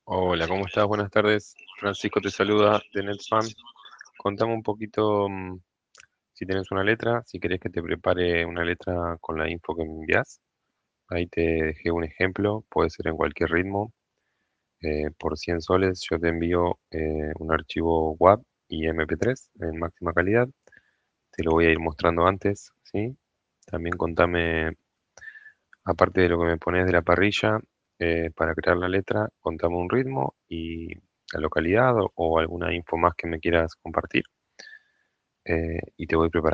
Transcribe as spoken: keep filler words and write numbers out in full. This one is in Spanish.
Hola, ¿cómo estás? Buenas tardes. Francisco te saluda de NetFan. Contame un poquito mm, si tenés una letra, si querés que te prepare una letra con la info que me envías. Ahí te dejé un ejemplo, puede ser en cualquier ritmo. Eh, por cien soles yo te envío eh, un archivo W A V y M P tres en máxima calidad. Te lo voy a ir mostrando antes, ¿sí? También contame, aparte de lo que me pones de la parrilla, eh, para crear la letra, contame un ritmo y la localidad o, o alguna info más que me quieras compartir, eh, y te voy preparando.